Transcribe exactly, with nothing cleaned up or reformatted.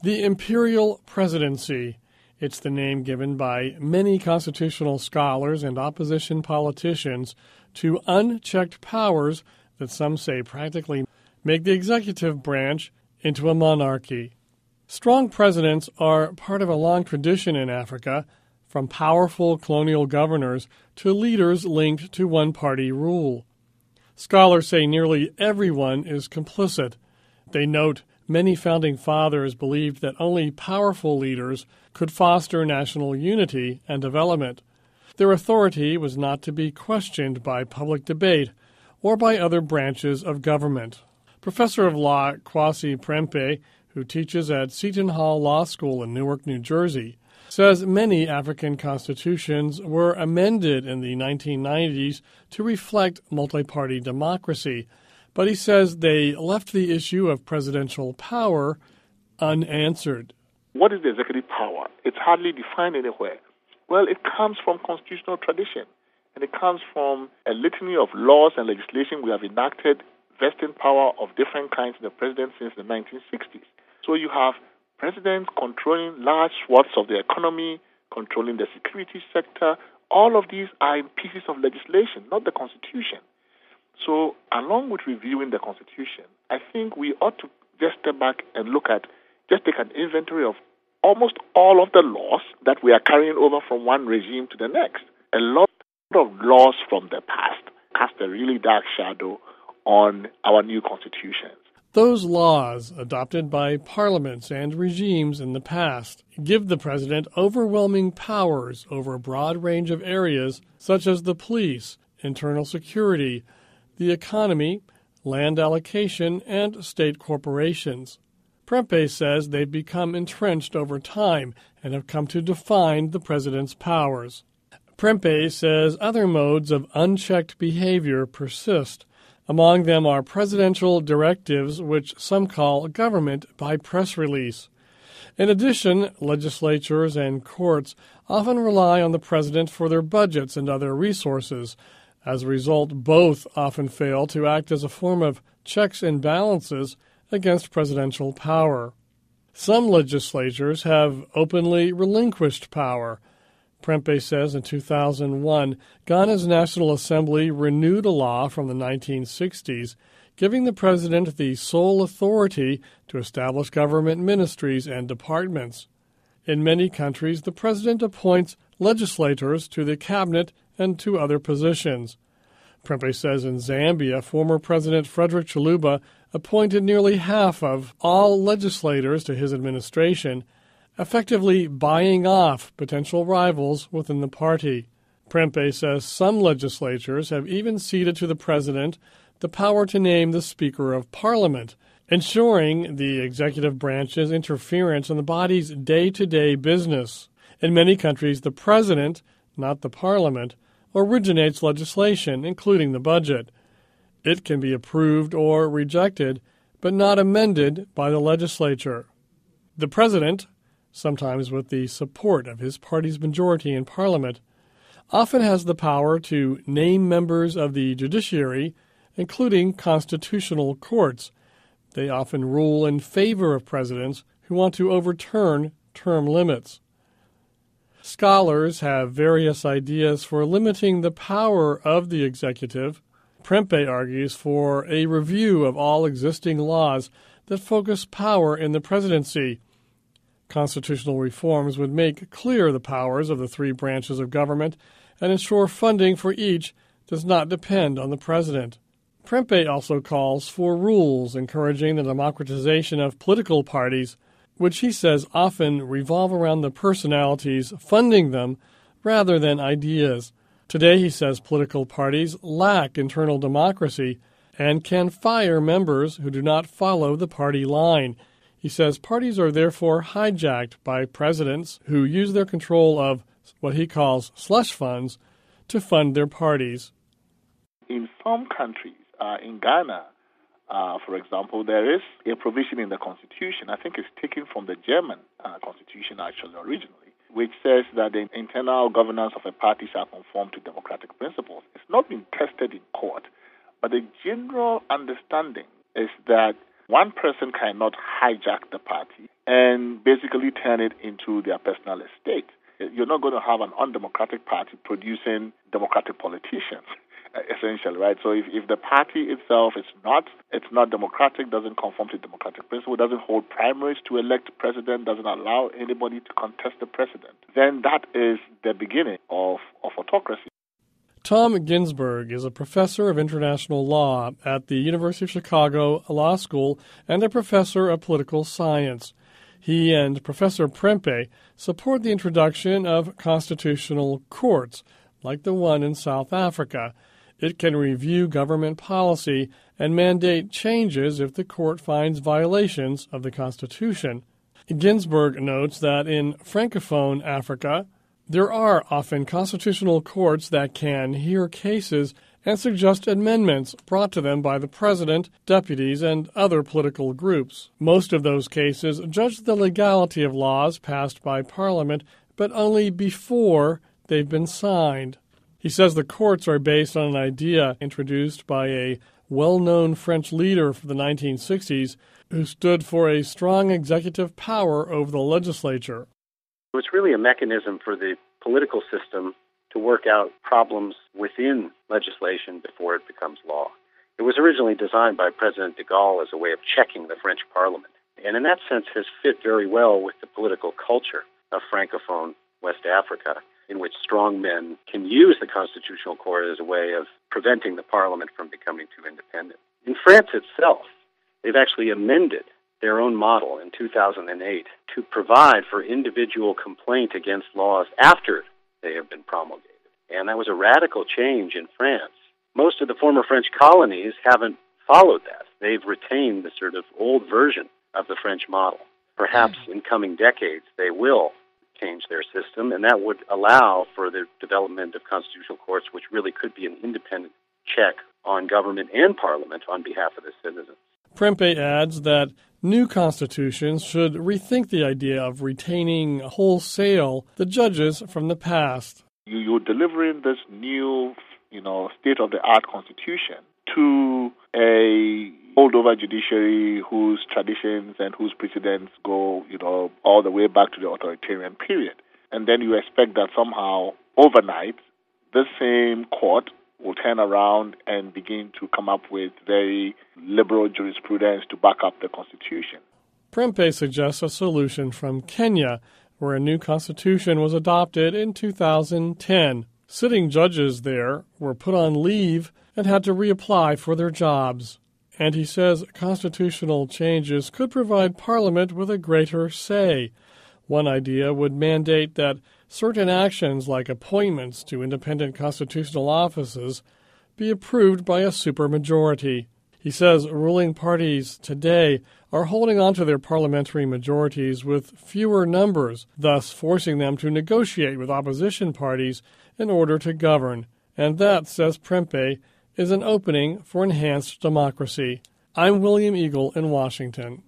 The imperial presidency. It's the name given by many constitutional scholars and opposition politicians to unchecked powers that some say practically make the executive branch into a monarchy. Strong presidents are part of a long tradition in Africa, from powerful colonial governors to leaders linked to one-party rule. Scholars say nearly everyone is complicit. They note many founding fathers believed that only powerful leaders could foster national unity and development. Their authority was not to be questioned by public debate or by other branches of government. Professor of Law Kwasi Prempeh, who teaches at Seton Hall Law School in Newark, New Jersey, says many African constitutions were amended in the nineteen nineties to reflect multi-party democracy, but he says they left the issue of presidential power unanswered. What is the executive power? It's hardly defined anywhere. Well, it comes from constitutional tradition, and it comes from a litany of laws and legislation we have enacted vesting power of different kinds in the president since the nineteen sixties. So you have presidents controlling large swaths of the economy, controlling the security sector. All of these are in pieces of legislation, not the Constitution. So along with reviewing the Constitution, I think we ought to just step back and look at, just take an inventory of almost all of the laws that we are carrying over from one regime to the next. A lot of laws from the past cast a really dark shadow on our new Constitution. Those laws, adopted by parliaments and regimes in the past, give the president overwhelming powers over a broad range of areas such as the police, internal security, the economy, land allocation, and state corporations. Prempeh says they've become entrenched over time and have come to define the president's powers. Prempeh says other modes of unchecked behavior persist. Among them are presidential directives, which some call government by press release. In addition, legislatures and courts often rely on the president for their budgets and other resources. As a result, both often fail to act as a form of checks and balances against presidential power. Some legislatures have openly relinquished power. Prempeh says in two thousand one, Ghana's National Assembly renewed a law from the nineteen sixties, giving the president the sole authority to establish government ministries and departments. In many countries, the president appoints legislators to the cabinet and to other positions. Prempeh says in Zambia, former President Frederick Chiluba appointed nearly half of all legislators to his administration, effectively buying off potential rivals within the party. Prempeh says some legislatures have even ceded to the president the power to name the Speaker of Parliament, ensuring the executive branch's interference in the body's day-to-day business. In many countries, the president, not the parliament, originates legislation, including the budget. It can be approved or rejected, but not amended by the legislature. The president, sometimes with the support of his party's majority in Parliament, often has the power to name members of the judiciary, including constitutional courts. They often rule in favor of presidents who want to overturn term limits. Scholars have various ideas for limiting the power of the executive. Prempeh argues for a review of all existing laws that focus power in the presidency. Constitutional reforms would make clear the powers of the three branches of government and ensure funding for each does not depend on the president. Prempeh also calls for rules encouraging the democratization of political parties, which he says often revolve around the personalities funding them rather than ideas. Today, he says political parties lack internal democracy and can fire members who do not follow the party line. He says parties are therefore hijacked by presidents who use their control of what he calls slush funds to fund their parties. In some countries, uh, in Ghana, uh, for example, there is a provision in the Constitution, I think it's taken from the German uh, Constitution actually originally, which says that the internal governance of a party shall conform to democratic principles. It's not been tested in court, but the general understanding is that one person cannot hijack the party and basically turn it into their personal estate. You're not going to have an undemocratic party producing democratic politicians, essentially, right? So if, if the party itself is not, it's not democratic, doesn't conform to democratic principle, doesn't hold primaries to elect president, doesn't allow anybody to contest the president, then that is the beginning of, of autocracy. Tom Ginsburg is a professor of international law at the University of Chicago Law School and a professor of political science. He and Professor Prempeh support the introduction of constitutional courts, like the one in South Africa. It can review government policy and mandate changes if the court finds violations of the Constitution. Ginsburg notes that in Francophone Africa, there are often constitutional courts that can hear cases and suggest amendments brought to them by the president, deputies, and other political groups. Most of those cases judge the legality of laws passed by Parliament, but only before they've been signed. He says the courts are based on an idea introduced by a well-known French leader from the nineteen sixties who stood for a strong executive power over the legislature. It's really a mechanism for the political system to work out problems within legislation before it becomes law. It was originally designed by President de Gaulle as a way of checking the French Parliament, and in that sense has fit very well with the political culture of Francophone West Africa, in which strong men can use the Constitutional Court as a way of preventing the Parliament from becoming too independent. In France itself, they've actually amended their own model in two thousand eight to provide for individual complaint against laws after they have been promulgated. And that was a radical change in France. Most of the former French colonies haven't followed that. They've retained the sort of old version of the French model. Perhaps in coming decades they will change their system, and that would allow for the development of constitutional courts, which really could be an independent check on government and parliament on behalf of the citizens. Prempeh adds that new constitutions should rethink the idea of retaining wholesale the judges from the past. You, you're delivering this new, you know, state-of-the-art constitution to a holdover judiciary whose traditions and whose precedents go, you know, all the way back to the authoritarian period. And then you expect that somehow, overnight, this same court will turn around and begin to come up with very liberal jurisprudence to back up the Constitution. Prempeh suggests a solution from Kenya, where a new constitution was adopted in two thousand ten. Sitting judges there were put on leave and had to reapply for their jobs. And he says constitutional changes could provide Parliament with a greater say. One idea would mandate that certain actions like appointments to independent constitutional offices be approved by a supermajority. He says ruling parties today are holding on to their parliamentary majorities with fewer numbers, thus forcing them to negotiate with opposition parties in order to govern. And that, says Prempeh, is an opening for enhanced democracy. I'm William Eagle in Washington.